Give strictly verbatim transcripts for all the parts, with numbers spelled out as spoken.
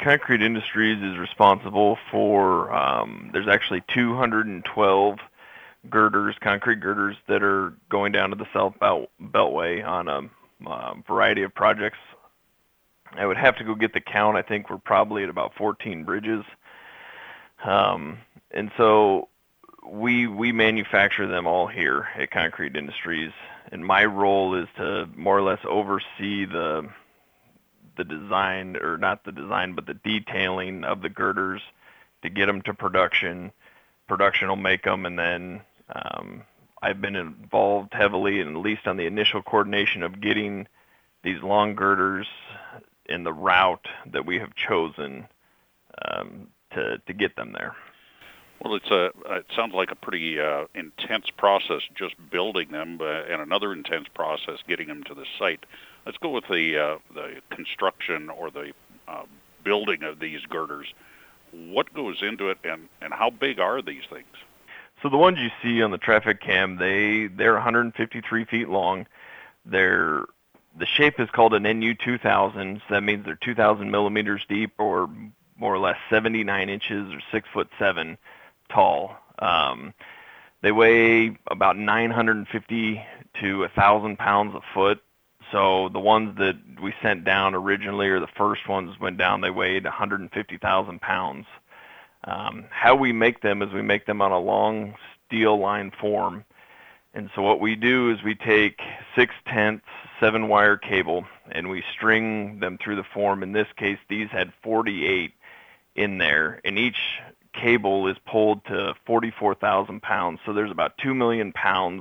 Concrete Industries is responsible for, um, there's actually two hundred twelve girders, concrete girders, that are going down to the South Belt, Beltway on a uh, variety of projects. I would have to go get the count. I think we're probably at about fourteen bridges. Um, and so we we manufacture them all here at Concrete Industries. And my role is to more or less oversee the the design, or not the design, but the detailing of the girders to get them to production. Production will make them, and then um, I've been involved heavily, and at least on the initial coordination of getting these long girders in the route that we have chosen um, to to get them there. Well, it's a it sounds like a pretty uh, intense process just building them, uh, and another intense process getting them to the site. Let's go with the uh, the construction or the uh, building of these girders. What goes into it, and, and how big are these things? So the ones you see on the traffic cam, they they're one hundred fifty-three feet long. They're the shape is called an N U two thousand, so that means they're two thousand millimeters deep, or more or less seventy-nine inches, or six foot seven tall. Um, they weigh about nine hundred fifty to one thousand pounds a foot. So the ones that we sent down originally, or the first ones went down, they weighed one hundred fifty thousand pounds. Um, how we make them is we make them on a long steel line form. And so what we do is we take six-tenths seven-wire cable, and we string them through the form. In this case, these had forty-eight in there, and each cable is pulled to forty-four thousand pounds. So there's about two million pounds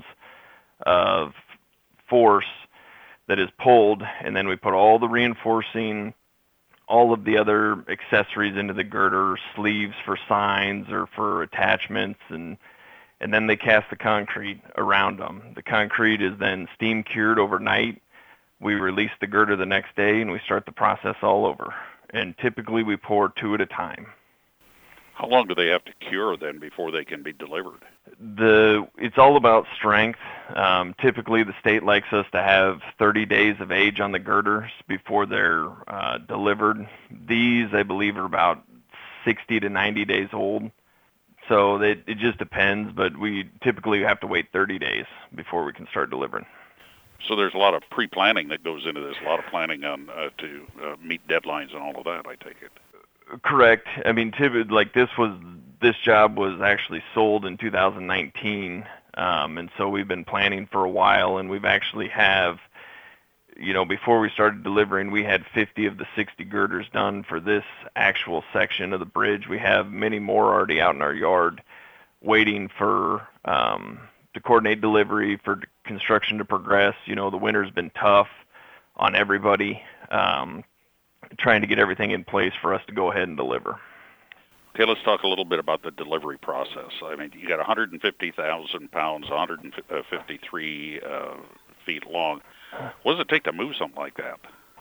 of force that is pulled, and then we put all the reinforcing, all of the other accessories into the girder, sleeves for signs or for attachments, and and then they cast the concrete around them. The concrete is then steam cured overnight. We release the girder the next day, and we start the process all over. And typically we pour two at a time. How long do they have to cure then before they can be delivered? The it's all about strength. Um, typically, the state likes us to have thirty days of age on the girders before they're uh, delivered. These, I believe, are about sixty to ninety days old. So it, it just depends, but we typically have to wait thirty days before we can start delivering. So there's a lot of pre-planning that goes into this, a lot of planning on uh, to uh, meet deadlines and all of that, I take it. Correct. I mean, typically, like this was this job was actually sold in two thousand nineteen, um, and so we've been planning for a while, and we've actually have, you know, before we started delivering, we had fifty of the sixty girders done for this actual section of the bridge. We have many more already out in our yard, waiting for um, to coordinate delivery, for construction to progress. You know, the winter's been tough on everybody. Um, trying to get everything in place for us to go ahead and deliver. Okay, let's talk a little bit about the delivery process. I mean, you got one hundred fifty thousand pounds, one hundred fifty-three uh, feet long. What does it take to move something like that?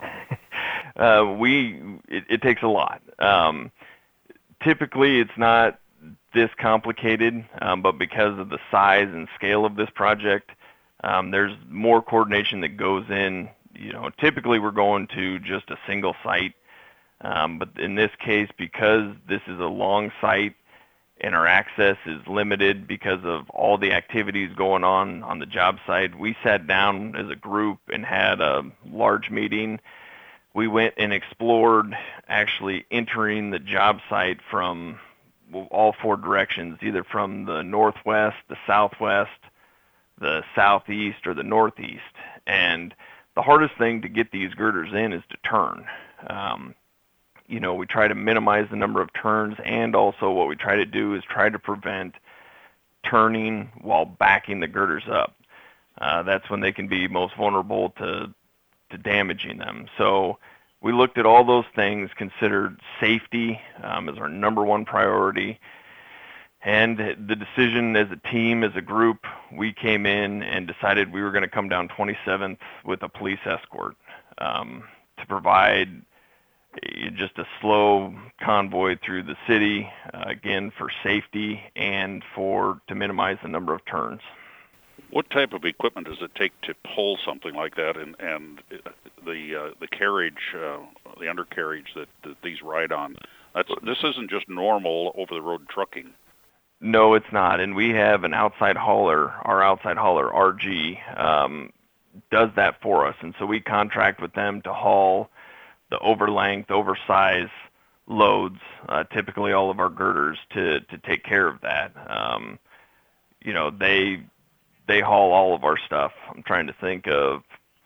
uh, we it, it takes a lot. Um, typically, it's not this complicated, um, but because of the size and scale of this project, um, there's more coordination that goes in. You know, typically we're going to just a single site, um, but in this case, because this is a long site and our access is limited because of all the activities going on on the job site, we sat down as a group and had a large meeting. We went and explored actually entering the job site from all four directions, either from the northwest, the southwest, the southeast, or the northeast. And the hardest thing to get these girders in is to turn. Um, you know, we try to minimize the number of turns, and also what we try to do is try to prevent turning while backing the girders up. Uh, that's when they can be most vulnerable to, to damaging them. So we looked at all those things, considered safety um, as our number one priority. And the decision as a team, as a group, we came in and decided we were going to come down twenty-seventh with a police escort um, to provide a, just a slow convoy through the city, uh, again, for safety and for to minimize the number of turns. What type of equipment does it take to pull something like that, and, and the uh, the carriage uh, the undercarriage that, that these ride on. That's this isn't just normal over-the-road trucking. No, it's not. And we have an outside hauler. Our outside hauler, R G, um, does that for us. And so we contract with them to haul the over-length, oversize loads, uh, typically all of our girders, to, to take care of that. Um, you know, they they haul all of our stuff. I'm trying to think of,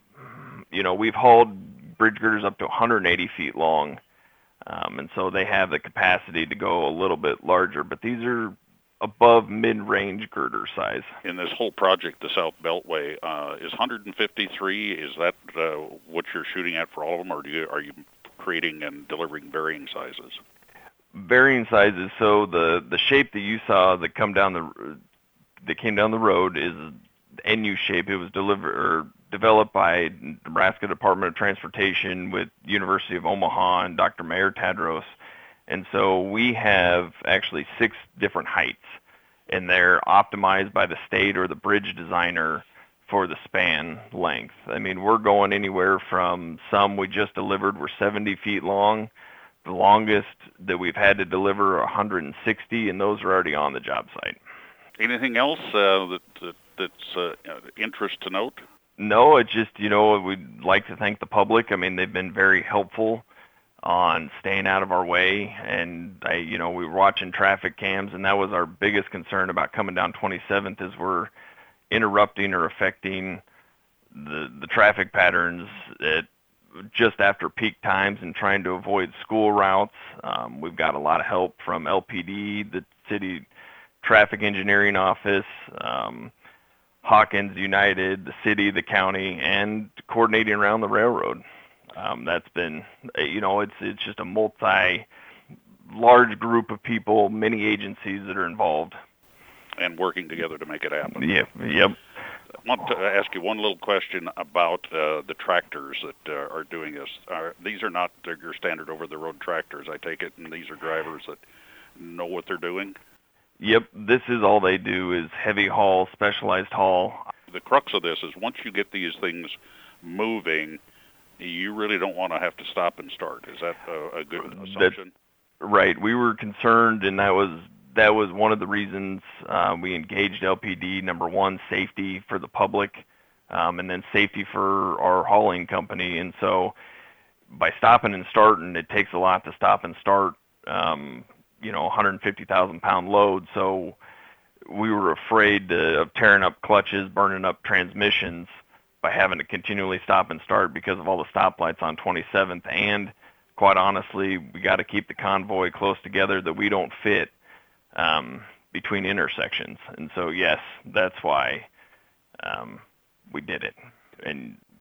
you know, we've hauled bridge girders up to one hundred eighty feet long. Um, and so they have the capacity to go a little bit larger. But these are above mid-range girder size. In this whole project, the South Beltway, uh, is one hundred fifty-three, is that uh, what you're shooting at for all of them, or do you, are you creating and delivering varying sizes? Varying sizes. So the, the shape that you saw that come down the that came down the road is N U shape. It was delivered or developed by Nebraska Department of Transportation with University of Omaha and Doctor Mayer Tadros. And so we have actually six different heights, and they're optimized by the state or the bridge designer for the span length. I mean, we're going anywhere from some we just delivered were seventy feet long. The longest that we've had to deliver are one hundred sixty, and those are already on the job site. Anything else uh, that, that that's uh, interest to note? No, it's just, you know, we'd like to thank the public. I mean, they've been very helpful on staying out of our way, and I, you know, we were watching traffic cams, and that was our biggest concern about coming down twenty-seventh is we're interrupting or affecting the the traffic patterns at just after peak times and trying to avoid school routes. Um, we've got a lot of help from L P D, the city traffic engineering office, um, Hawkins United, the city, the county, and coordinating around the railroad. Um, that's been, you know, it's it's just a multi, large group of people, many agencies that are involved. And working together to make it happen. Yeah, yep. I want to ask you one little question about uh, the tractors that uh, are doing this. Are, these are not your standard over-the-road tractors, I take it, and these are drivers that know what they're doing? Yep, this is all they do is heavy haul, specialized haul. The crux of this is once you get these things moving, you really don't want to have to stop and start. Is that a, a good assumption? That, right. We were concerned, and that was that was one of the reasons uh, we engaged L P D. Number one, safety for the public, um, and then safety for our hauling company. And so by stopping and starting, it takes a lot to stop and start, um, you know, one hundred fifty thousand pound load. So we were afraid to, of tearing up clutches, burning up transmissions by having to continually stop and start because of all the stoplights on twenty-seventh. And quite honestly, we got to keep the convoy close together that we don't fit um, between intersections. And so, yes, that's why um, we did it. And